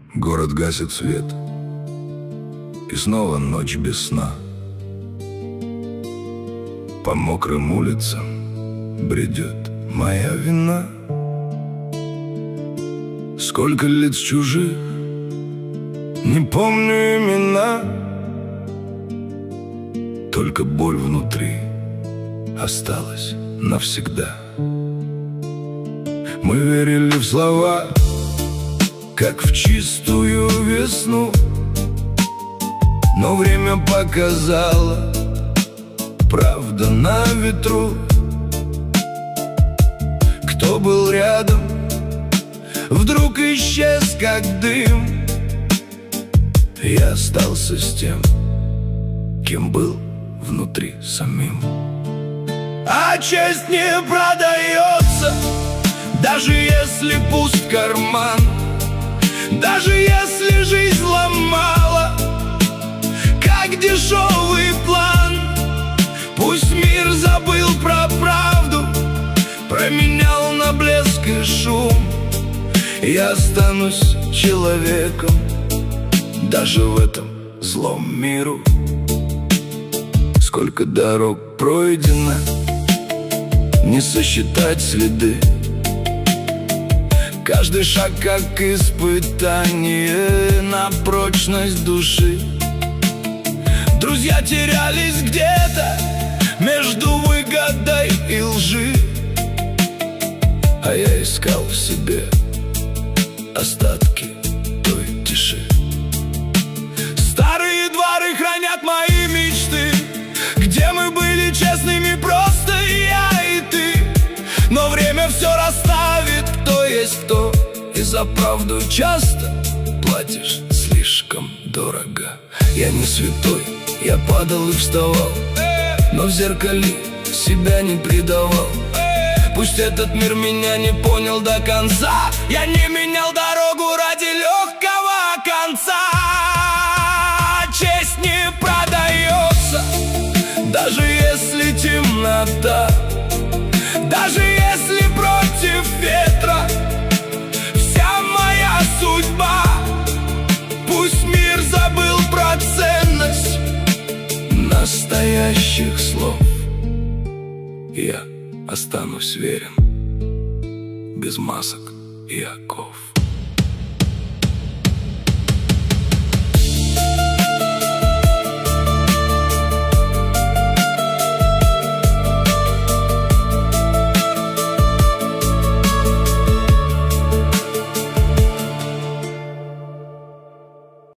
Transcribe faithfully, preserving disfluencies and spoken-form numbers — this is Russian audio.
Город гасит свет, и снова ночь без сна. По мокрым улицам бредет моя вина. Сколько лиц чужих, не помню имена, только боль внутри осталась навсегда. Мы верили в слова, как в чистую весну, но время показало, правда на ветру. Кто был рядом, вдруг исчез, как дым. Я остался с тем, кем был внутри самим. А честь не продается, даже если пуст карман, даже если жизнь ломала, как дешевый план. Пусть мир забыл про правду, променял на блеск и шум. Я останусь человеком даже в этом злом миру. Сколько дорог пройдено, не сосчитать следы. Каждый шаг как испытание на прочность души. Друзья терялись где-то между выгодой и лжи, а я искал в себе остатки той тиши. Старые дворы хранят мои мечты, где мы были честными, просто я и ты. Но время все расставит, кто есть кто, и за правду часто платишь слишком дорого. Я не святой, я падал и вставал, но в зеркале себя не предавал. Пусть этот мир меня не понял до конца, я не менял дорогу ради легкого конца. Честь не продается, даже если темнота, даже если против ветра вся моя судьба. Пусть мир забыл про ценность настоящих слов, я останусь верен, без масок и оков.